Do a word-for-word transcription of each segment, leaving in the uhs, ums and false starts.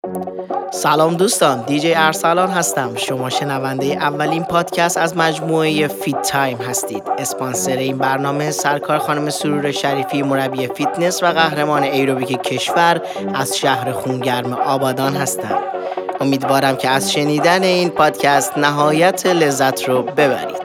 سلام دوستان، دیجی ارسلان هستم. شما شنونده اولین پادکست از مجموعه فیت تایم هستید. اسپانسر این برنامه سرکار خانم سرور شریفی، مربی فیتنس و قهرمان ایروبیک کشور از شهر خونگرم آبادان هستم. امیدوارم که از شنیدن این پادکست نهایت لذت رو ببرید.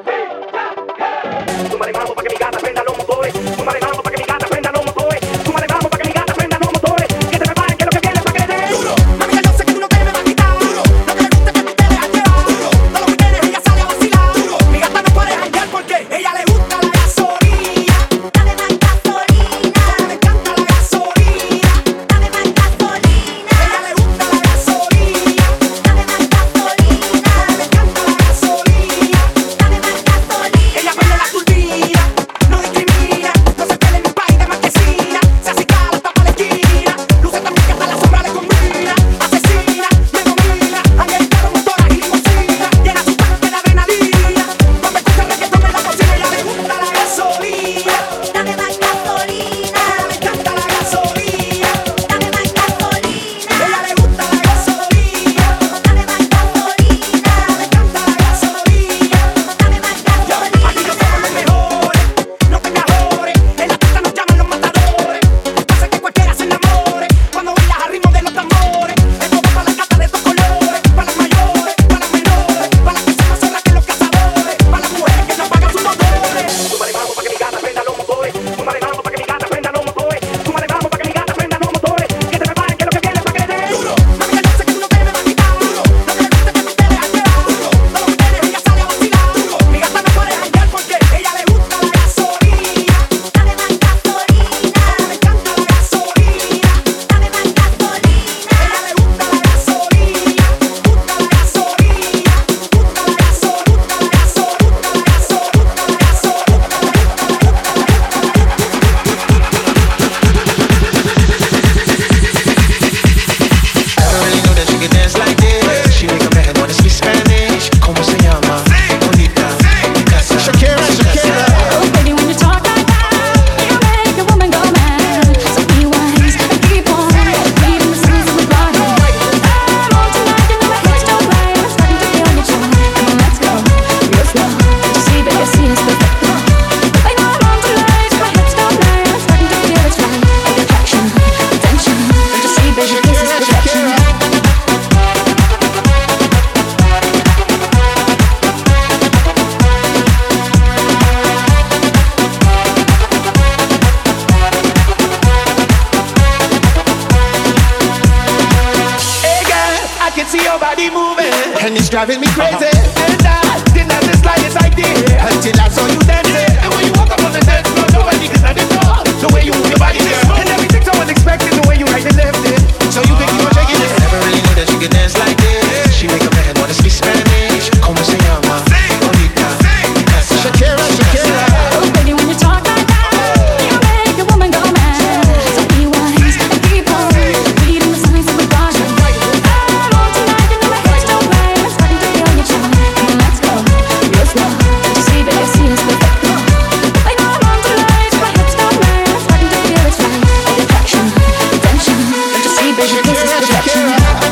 Driving me crazy, and I didn't have the slightest idea until I saw you dancing. And when you walk up on the dance floor, nobody can stand it all. The way you move your body, girl, and everything's so unexpected. The way you right and left it, so you think you were shaking it. Never really knew that she could dance like this. She make a man wanna speak Spanish. Como se llama? Bonita, Shakira, Shakira. Oh, baby, when you talk like that, you make a woman go mad. So be wise and keep on reading the signs of the body. I'm on tonight and my hips don't lie. I'm starting to feel your charm. Come on, let's go, real slow. To see, baby, see us perfect. I know I'm on tonight, my hips don't lie. I'm starting to feel it's right. All the attraction, the tension. Don't you see, baby, this is perfection.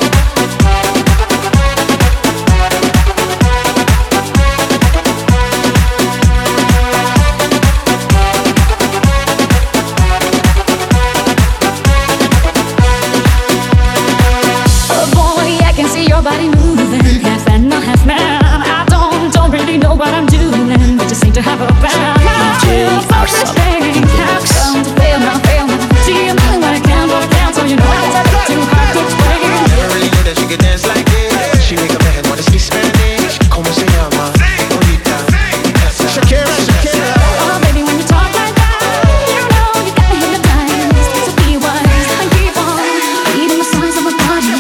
Body moving, half animal, half man. I don't, don't really know what I'm doing, but just seem to have a plan. دیجی ارسلان. Come to fail now, fail now. See, I'm feeling what I can, but I can't, so you know it's too hard to explain. Never really knew that she could dance like this. She make a man wanna speak Spanish. Como se llama? Bonita, Shakira, Shakira. Oh, baby, when you talk like that, you know you got me hypnotized. So be wise and keep on reading the signs of my body.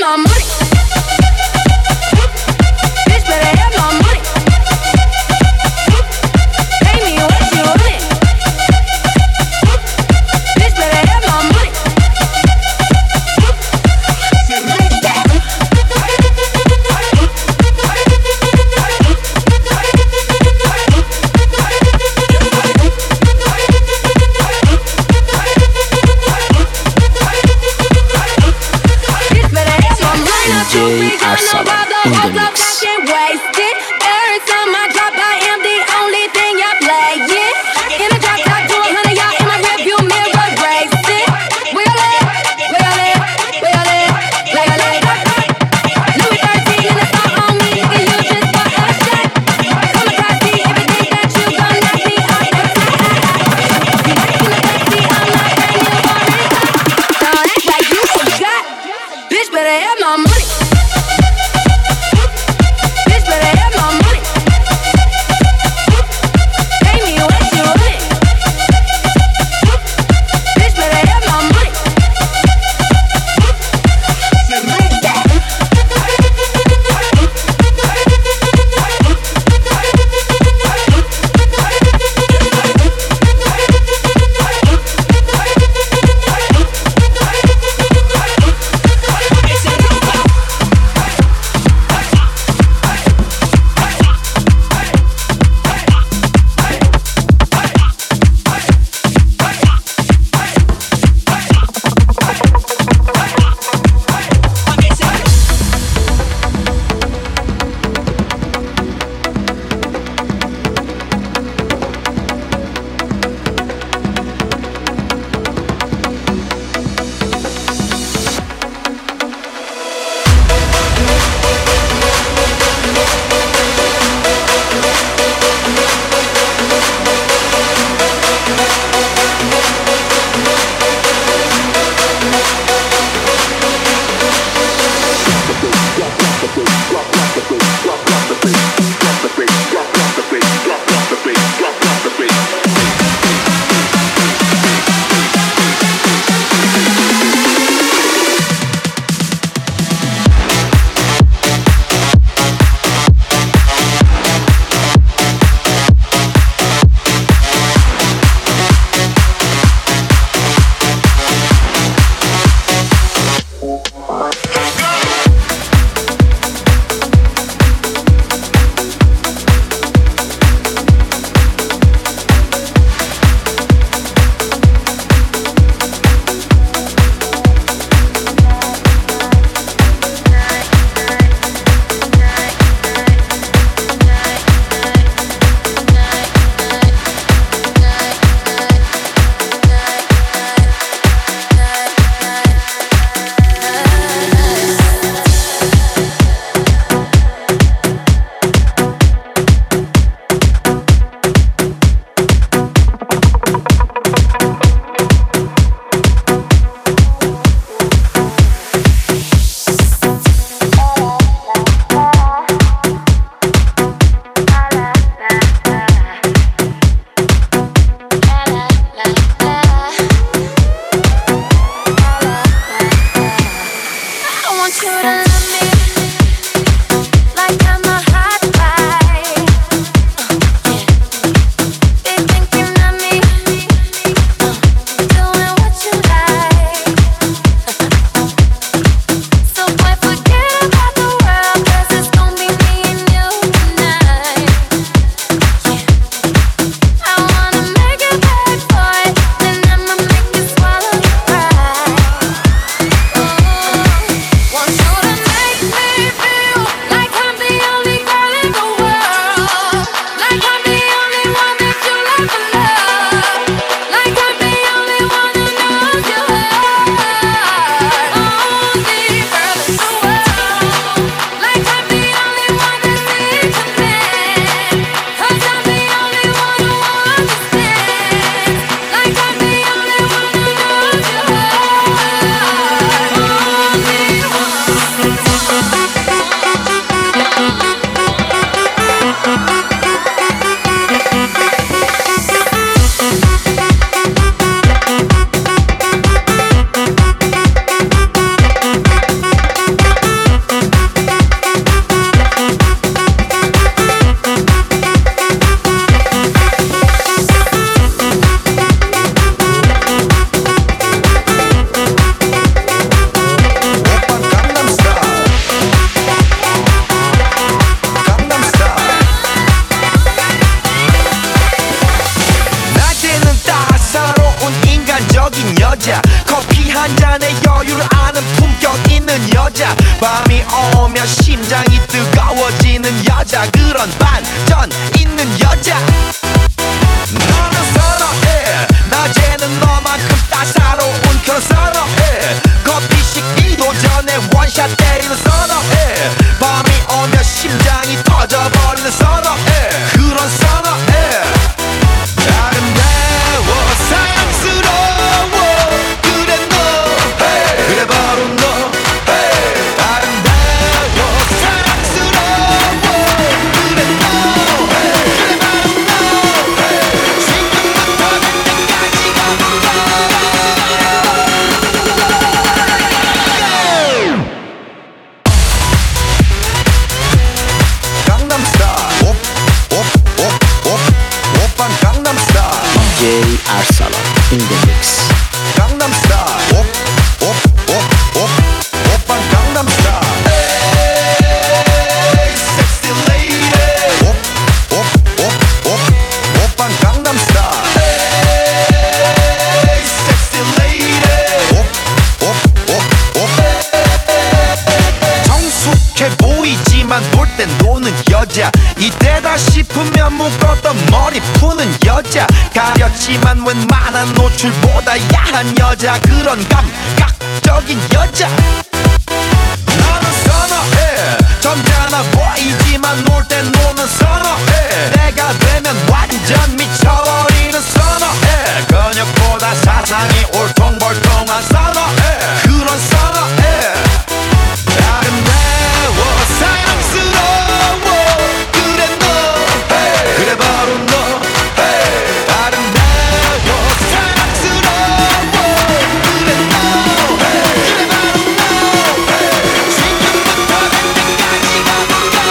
my money. Bitch better have my money. Pay me what you want it. Bitch better have my money. D J Arsalan in the mix. Every time I drop, I am the only thing y'all playing. In a drop top to a hundred, y'all in my rearview mirror racing. Wheel it, wheel it, wheel it, wheel it. Louis thirteen in the song on me, nigga, you just for a shot. Come across me, everything that you gon' knock me off the top. You like in the backseat, I'm like brand new Marita. Don't act like you forgot. Bitch better have my money. Want you to 여자 밤이 오면 심장이 뜨거워지는 여자 그런 반전 있는 여자 너는 선어해 낮에는 너만큼 따사로운 그런 선어해 커피 식기도 전에 원샷 때리는 선어해 밤이 오면 심장이 터져버리는 선어해 그런 선어해 아름다워 사랑스러워 그래 너 hey. 그래 바로 너 hey. 아름다워 사랑스러워 그래 너 hey. 그래 바로 너 hey. 지금부터 그때까지 강남스타일 오빤 강남스타일 디제이 Arsalan in the mix. 강남스타일 오빤 강남스타일 에이 섹시 레이디 오빤 강남스타일 에이 섹시 레이디 성숙해 보이지만 놀 땐 노는 여자 이때다 싶으면 묶었던 머리 푸는 여자 가렸지만 웬만한 노출보다 야한 여자 그런 감각적인 여자 나는 선어해 점잖아 보이지만 놀 땐 노는 선어해 내가 되면 완전 미쳐버리는 선어해 근육보다 사상이 올통벌통한 선어해 그런 선어해 아름다워 사랑스러워 그래 너 hey. 그래 바로 너 hey. 아름다워 사랑스러워 그래 너 hey. 그래 바로 너 hey. 지금부터 그때까지 가볼까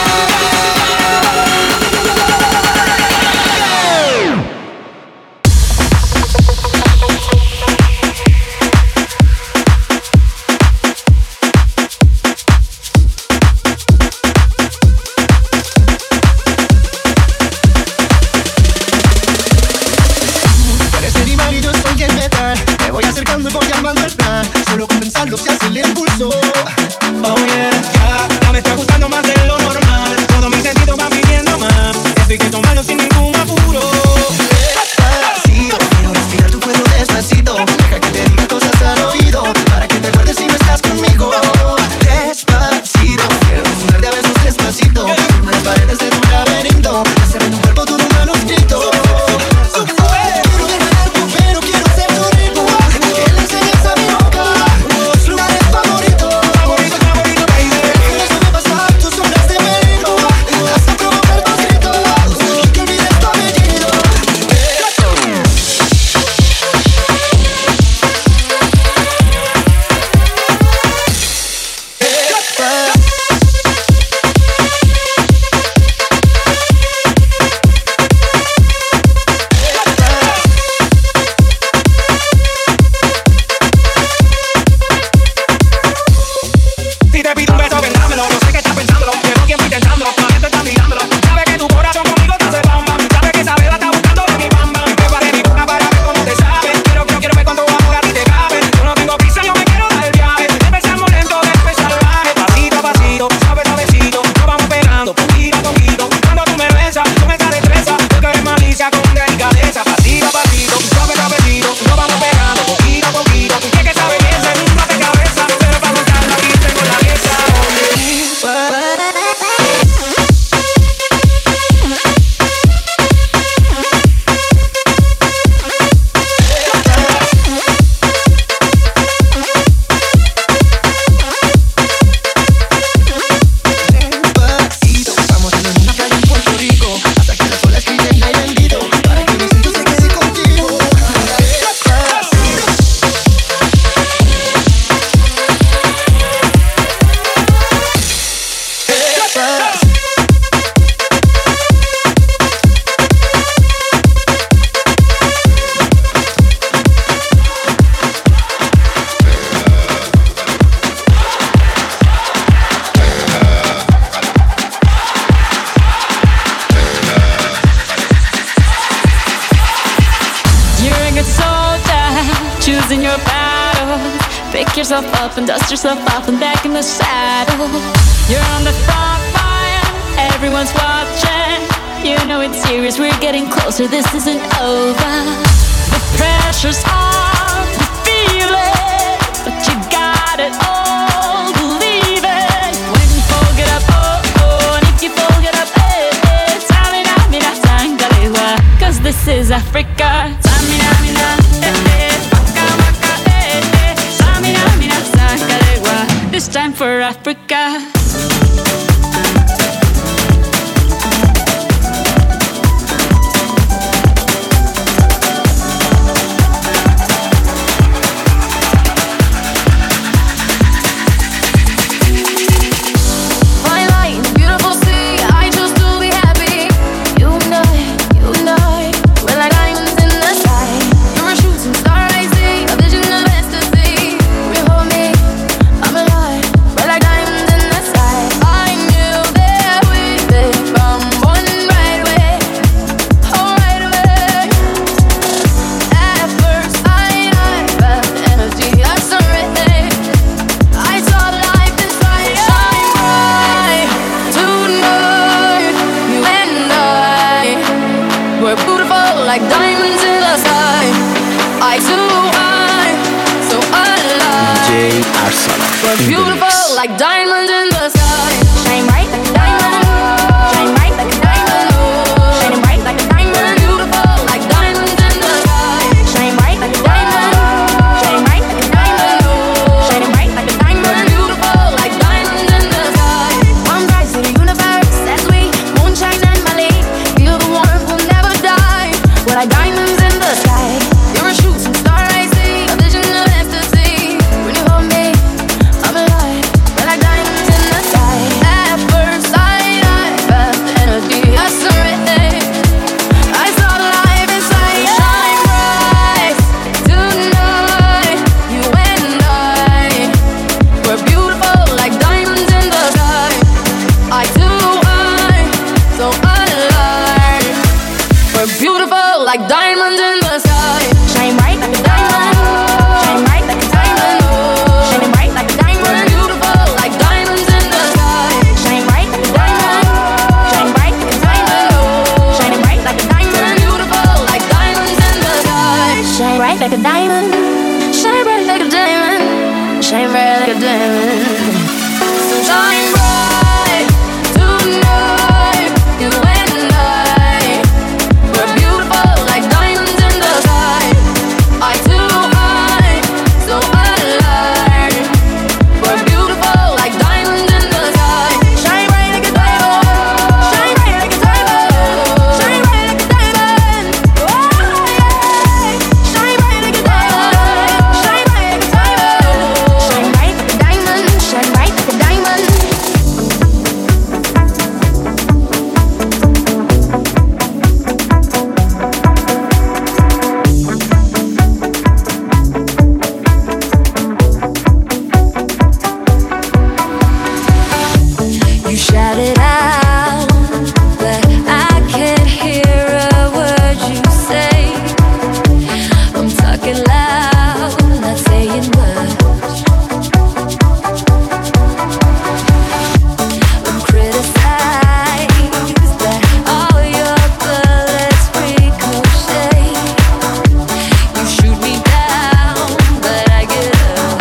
yourself up and dust yourself off and back in the saddle. You're on the front line, everyone's watching. You know it's serious, we're getting closer, this isn't over. The pressure's on, you feel it, but you got it all, believe it. When you fold it up, oh, oh, and if you fold it up, eh, eh, Samina, mina, sangalewa, cause this is Africa. Samina, mina, eh, eh, waka, waka, eh, eh, Samina, mina, sangalewa, this time for Africa. Beautiful like diamonds in the sky. Shine bright like a diamond. Shine bright like a diamond. Shining bright like a diamond. Beautiful like diamonds in the sky. Shine bright like a diamond. Shine bright like a diamond. Shining bright like a diamond. Beautiful like diamonds in the sky. One rise to the universe as we moonshine and Mali. Feel the warmth, will never die. We're like diamonds in the sky. You're a shooting star, I see. A vision of ecstasy. When you hold me, I'm alive, we're like diamonds in the sky. At first sight, I felt the energy, I surrendered. I saw the light inside, shine bright tonight. You and I, we're beautiful like diamonds in the sky. Eye to eye, so alive. We're beautiful like diamonds in the sky. Shine bright like a diamond. Shine bright like a diamond. Shining bright like a diamond. We're beautiful like diamonds in the sky. Shine bright like a diamond. Shine bright like a diamond. Shining bright like a diamond. We're beautiful like diamonds in the sky. Shine bright like a diamond. Shine bright like a diamond. Shine bright like a diamond. So shine bright tonight. You and I, we're beautiful like diamonds in the sky. Eye to eye, so alive. We're beautiful like diamonds in the sky. Shine bright like a diamond. Shine bright like a diamond. Shine bright like a diamond. Oh, yeah. Shine bright like a diamond. Shine bright like a diamond. Shine bright like a diamond. Shine bright like a diamond. You shout it out, but I can't hear a word you say. I'm talking loud, not saying much. I'm criticized, but all your bullets ricochet. You shoot me down, but I get up.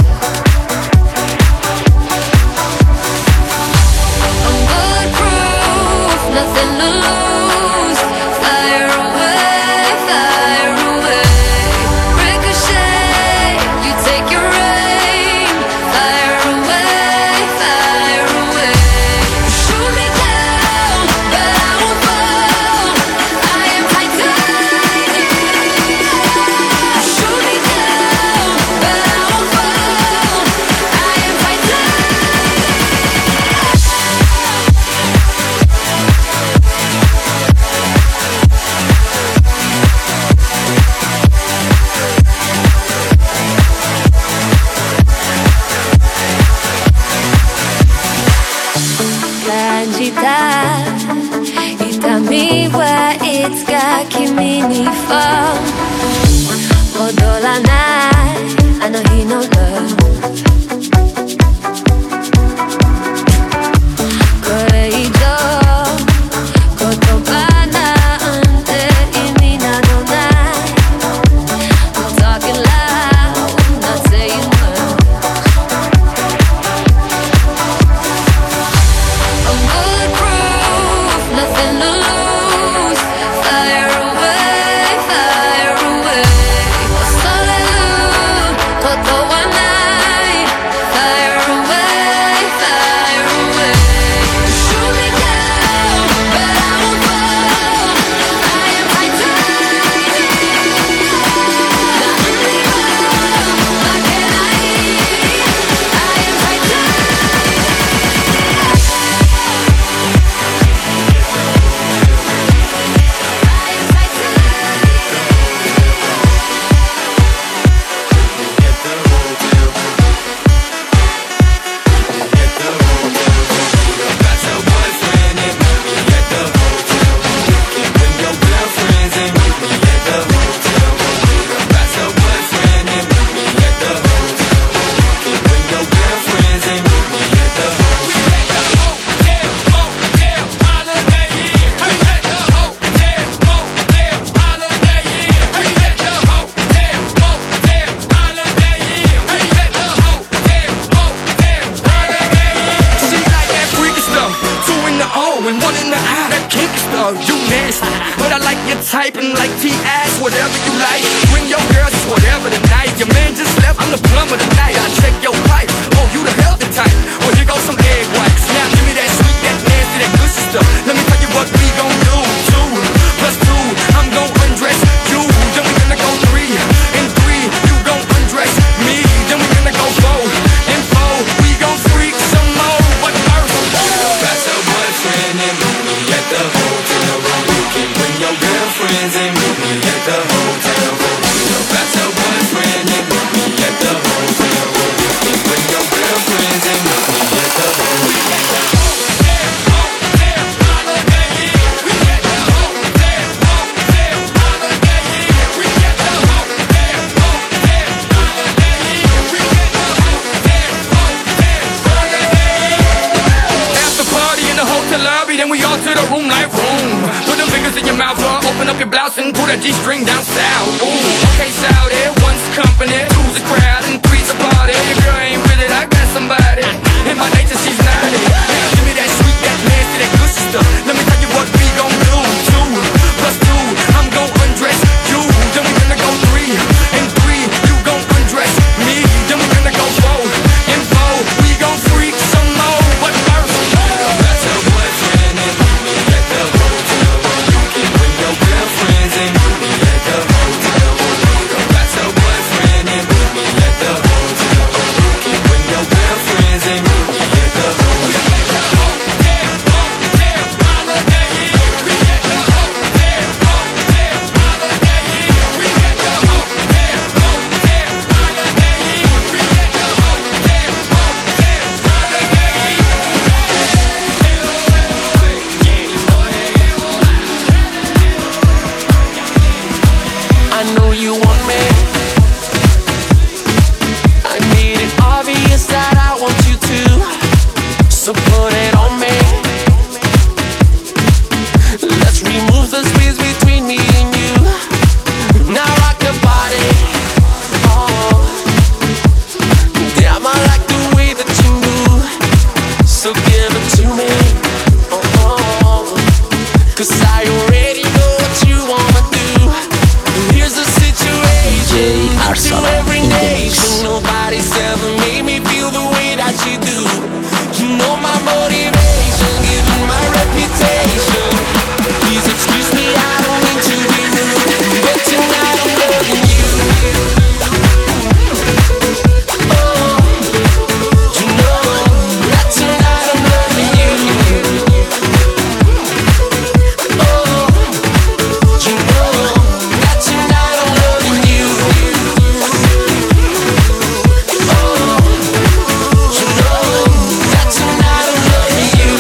I'm bulletproof, nothing to lose. Fire away, fire away. Ricochet, you take your aim. Fire away, fire away. Shoot me down, but I won't fall. I am titanium. Shoot me down, but I won't fall. I am titanium. Canjita, itami wa itsuka kimi ni fall. Odolana, あの日の love and one in the eye. That kink stuff, you nasty. But I like your type and like T-ass, whatever you like. Bring your girls, it's whatever tonight. Your man just left, I'm the plumber tonight. I check your pipe, oh, you the healthy type. Well, here goes some egg whites. Now give me that sweet, that nasty, that good stuff. Let me tell you what we gon' do. Two plus two, I'm gon' undress you. Then we gonna go three, and three, you gon' undress me. Then we gonna go four, and four, we gon' freak some more. But first, that's your boyfriend and meet me at the hotel room. You can bring your girlfriends and meet me at the hotel room. That's your boyfriend and meet me at the hotel room. You can bring your girlfriends and meet me at the hotel room. then we all to the room like room. Put them fingers in your mouth, uh, open up your blouse and pull that G-string down south. Ooh, okay, shout it. One's company, two's a crowd, and three's a party. If your girl ain't with it, I got somebody. In my nature, she's naughty. Give me that sweet, that nasty, that good stuff. Let me tell you what we gon' do. Two plus two, I'm gon' undress you. Then we gonna go three, and three, you gon' undress me. Then we gonna go four, and four, we gon' freak some more. But first, that's your boyfriend and meet me at the hotel room. You can bring your girlfriends and meet me at the hotel room. That's your boyfriend and meet me at the hotel room. You can bring your girlfriends and meet me at the hotel room. I know you want me. I made it obvious that I want you to, so put it on me. Let's remove the space between me and you. Now rock the body. Oh, damn, I like the way that you move. So give it to me. Oh, oh, 'cause I already know what you wanna do. Here's the situation. To every nation, nobody's ever made me feel the way that you do. You know my motivation, given my reputation. Please excuse me, I don't mean to be rude, but tonight I'm loving you. Oh, you know that tonight I'm loving you. Oh, you know that tonight I'm loving you. Oh, you know that tonight I'm loving you.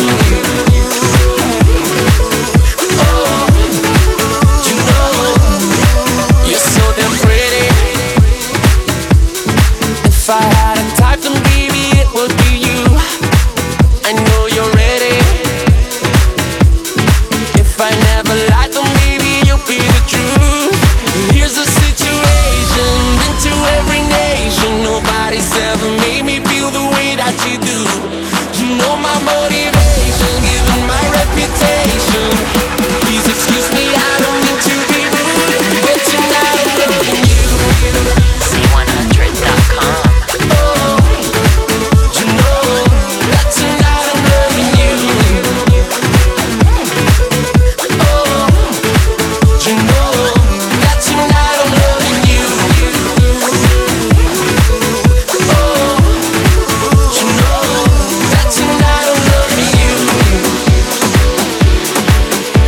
Oh, you know you're so damn pretty. If I had a type, then baby it would be you. I know you're ready. If I never lied, then baby you'll be the truth. Here's the situation. Into every nation, nobody's ever made me feel the way that you do. You know my motivation, given my reputation. Please excuse me, I don't mean to be rude, but tonight I'm loving you. C one hundred dot com. Oh, you know that tonight I'm loving you. Oh, you know that tonight I'm loving you. Oh, you know that tonight I'm loving you.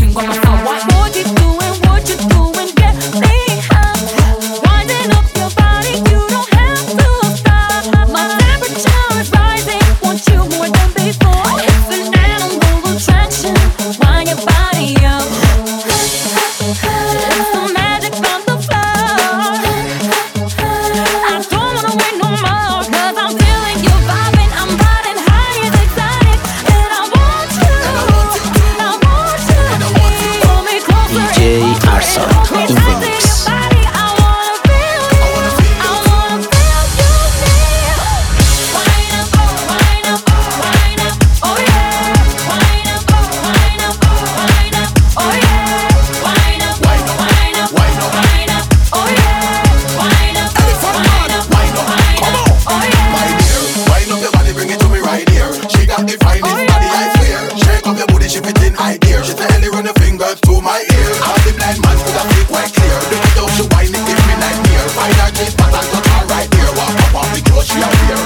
on my phone. What what you doing? What you doing? Get me up, winding up your body. You don't have to stop. My temperature is rising. Want you more than before. It's an animal attraction. Wind your body up. It's the magic on the floor. I don't wanna wait no more, 'cause I'm feeling you vibing. I'm riding high and excited, and I want you. I want you. Pull me closer. دی جی ارسلان in the mix. Wind up your body, bring it to me right here. She got the finest body, I swear. Shake up your booty, she fit in high gear. She tell you run your fingers to my ear. All the blind man could have feel quite clear. The way how she whine it give me nightmare. Find her G spot and touch her right here. Walk up on the clothes she a wear.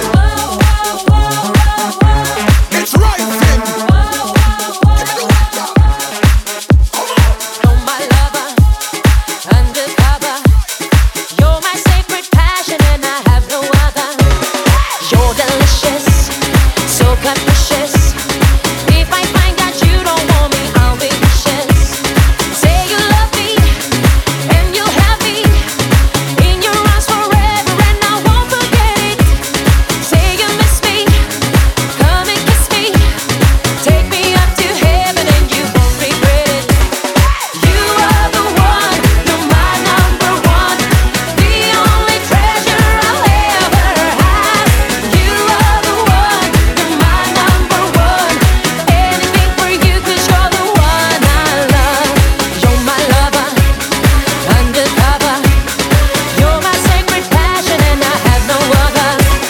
It's right, Finn. Give me the white girl. Come on. You're my lover, undercover. You're my sacred passion, and I have no other. You're delicious, so capricious. If I find that you don't want me, I'll be vicious. Say you love me, and you'll have me in your arms forever, and I won't forget it. Say you miss me, come and kiss me. Take me up to heaven, and you won't regret it. You are the one, you're my number one, the only treasure I'll ever have. You are the one, you're my number one, anything for you 'cause you're the one I love. You're my lover, undercover. You're my sacred passion, and I have no other.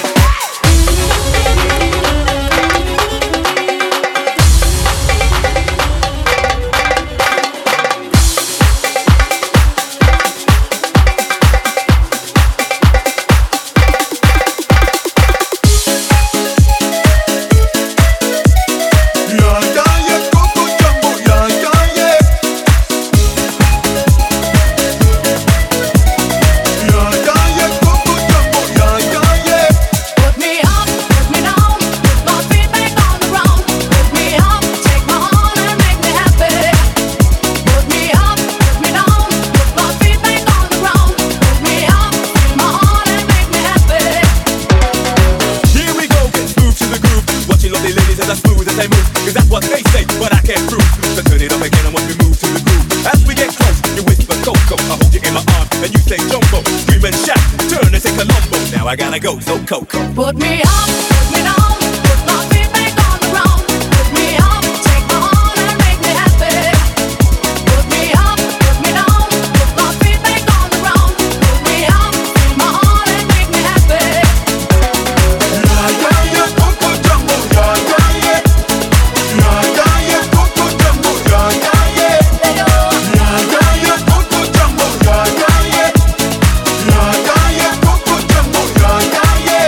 Yeah, yeah, yeah, Coco Jumbo, yeah, yeah, yeah. Yeah, yeah, yeah, Coco Jumbo, yeah, yeah, yeah. Put me up, put me down, put my feet back on the ground. Put me up, take my heart and make me happy. Put me up, put me down, put my feet back on the ground. Put me up, take my heart and make me happy. Here we go, get smooth to the groove. Watching lovely ladies as I smooth as they move. Cause that's what they say, but I can't prove. So turn it up again and watch me move to the groove. As we get close, you whisper Coco. I hold you in my arms and you say Jumbo. Scream and shout, turn and say Colombo. Now I gotta go, so Coco. Put me up, put me down, put my feet back on the ground. Put me up, take my heart and make me happy. Put me up, put me down, put my feet back on the ground. Put me up, take my heart and make me happy. Yeah, yeah, yeah, Coco Jumbo, yeah, yeah, yeah. Yeah, yeah, yeah, Coco Jumbo, yeah, yeah, yeah. Yeah, yeah, yeah, Coco Jumbo, yeah, yeah, yeah. Yeah, yeah, yeah, Coco Jumbo, yeah, yeah, yeah.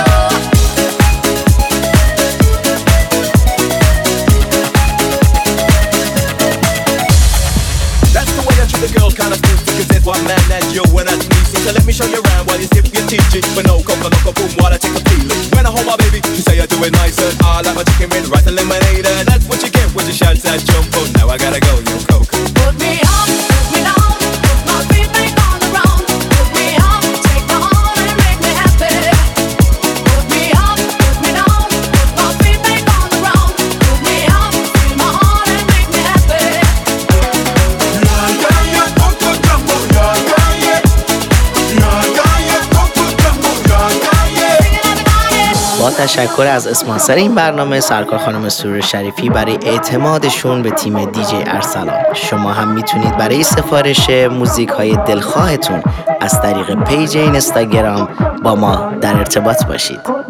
That's the way I treat the girls, kinda smooth. Cause there's one man that you when I sneeze. So let me show you around while you sip your T G. But no Coco, Loco, boom, while I take a feeling. When I hold my baby, she say I do it nicer. I like my chicken with rice and lemonade. And that's what you get when you shout that Jumbo. Now I gotta go, yo Coco. Put me up, put me down, put my feet back on the ground. Put me up, take my heart and make me happy. Put me up, put me down, put my feet back on the ground. Put me up, take my heart and make me happy. Yeah, yeah, yeah, Coco Jumbo, yeah, yeah, yeah. Yeah, yeah, yeah, Coco Jumbo, yeah, yeah, yeah. با تشکر از اسپانسر این برنامه سرکار خانم سرور شریفی برای اعتمادشون به تیم دی جی ارسلان. شما هم میتونید برای سفارش موزیک های دلخواهتون از طریق پیج اینستاگرام با ما در ارتباط باشید.